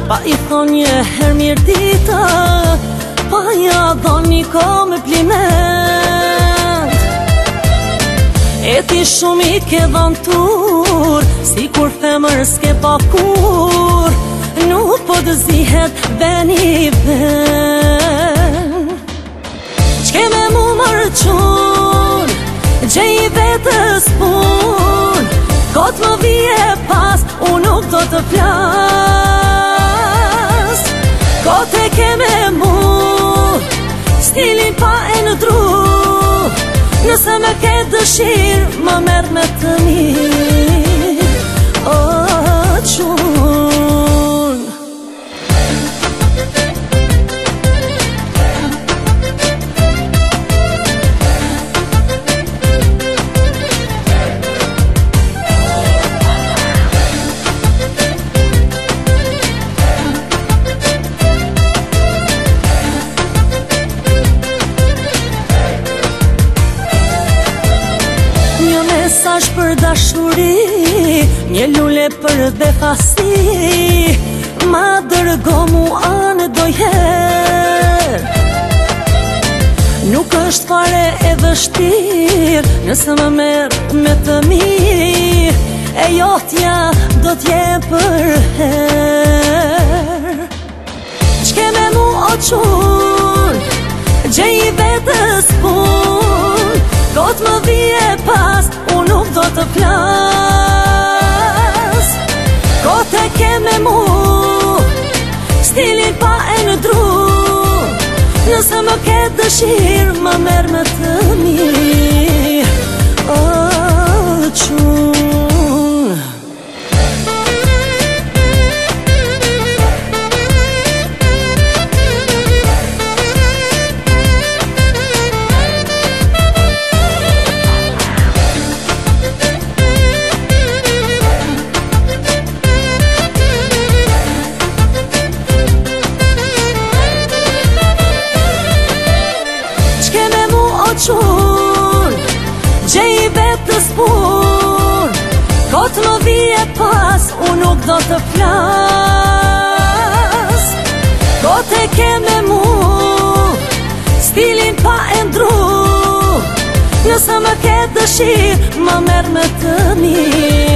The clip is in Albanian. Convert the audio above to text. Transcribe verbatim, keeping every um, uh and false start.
pa i thon një her mirë dita, pa ja dhoni ko me plimet. E ti shumë i ke dhon tur, si kur femër s'ke pa kur, nuk po të zihet veni ven. Qke me mu mërë qun, gjej i vetës pun, kot më vije pas, unë nuk do të flas. Kot e ke me mu, stilin pa e në dru, nëse me ke dëshirë, më merë me të mirë. O, qun Mesash për dashuri, një lule për befasi, ma dërgo mu anë dojher. Nuk është fare e vështirë, nëse më merë me të mirë, e jotja do t'je për her. Qke me mu o qun, gjej i vetës pun, kot më vije pas, unë nuk do të flas. Kot e ke me mu, stilin pa e në dru, nëse më ke dëshirë, më merë me të mirë. O, qun qun, gjej i vetës pun, kot më vije pas, unë nuk do të flas. Kot e ke me mu, stilin pa e ndru, nëse më ke dëshirë, më merë me të mirë.